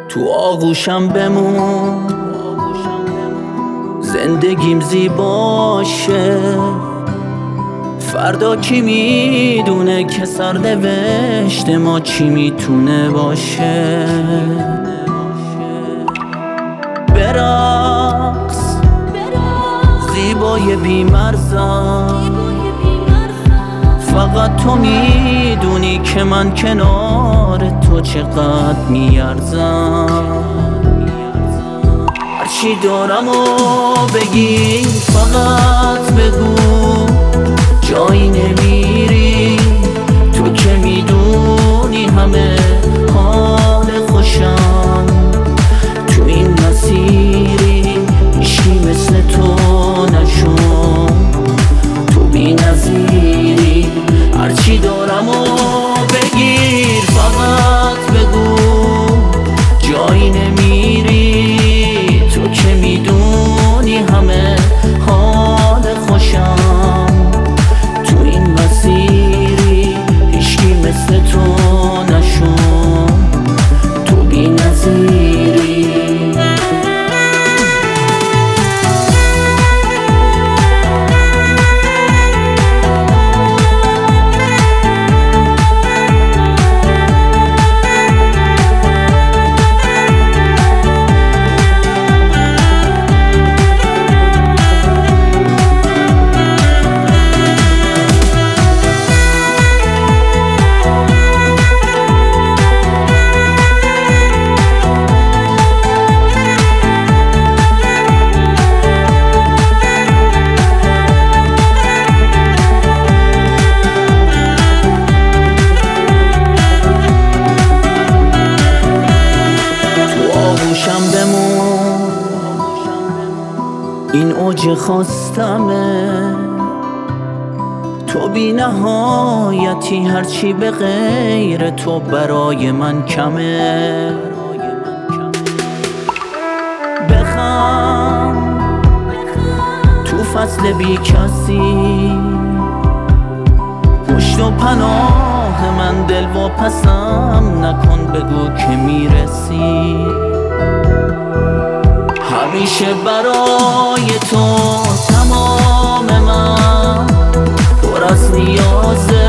تو آغوشم بمون، زندگیم زیباشه. فردا کی میدونه که سرنوشت ما چی میتونه باشه. برقص زیبای بی‌مرزم، فقط تو میدونی که من کنار تو چقدر میارزم. هرچی دارم و بگی، فقط بگو جایی نمیری. تو که میدونی همه حال خوشم، تو این مسیری هیچکی مثل تو نشون. تو بی نظیری، هرچی دارم و بگیر، فقط بگو جایی نمیری. تو که میدونی همه حال خوشم، تو این مسیری هیچکی مثل تو نشون. تو بی نظیری. این اوج خواستمه، تو بی نهایتی، هرچی به غیر تو برای من کمه. بخند تو فصل بی کسی، پشت و پناه من، دل و پسم نکن، بگو که میرسی. همیشه برای تو تمام من پر از نیازه.